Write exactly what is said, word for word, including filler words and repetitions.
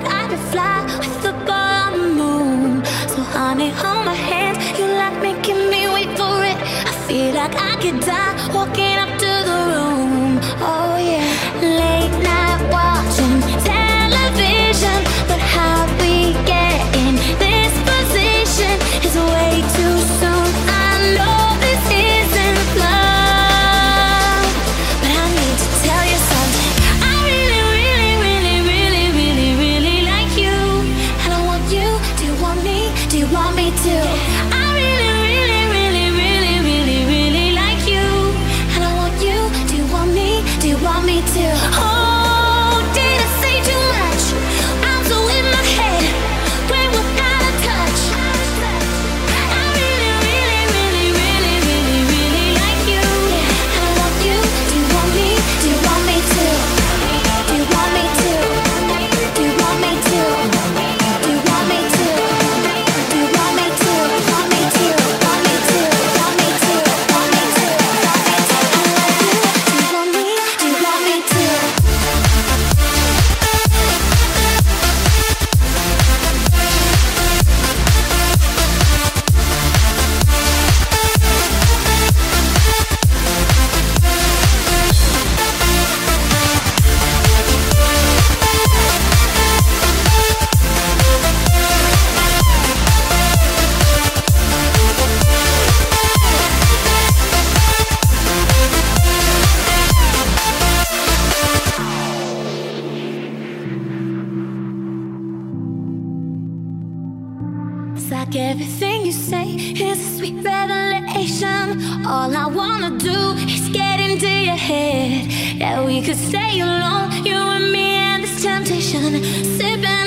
like I could fly with the ball on the moon. So honey, hold my hand, you like making me wait for it. I feel like I could die walking up to the room. Oh yeah, late night watching television, but how we get in this position is way too soon. I know this isn't love, but I need to tell you something. I really, really, really, really, really, really like you, and I want you. Do you want me? Do you want me to? I really, really, really, really, really, really like you, and I want you. Do you want me? Do you want me to? Oh, did I say too much? I'm so in my head when we're out of touch. I really, really, really, really, really, really like you, and I want you. Do you want me? Do you want me to? Do you want me to? Do you want me to? Do you want me to? Do you want me to? Want me to? Want me to? Want me to? Want me to? Want me to? I love you. Do you want me? Do you want me to? It's like everything you say is a sweet revelation. All I wanna do is get into your head. Yeah, we could stay alone, you and me and this temptation. Sipping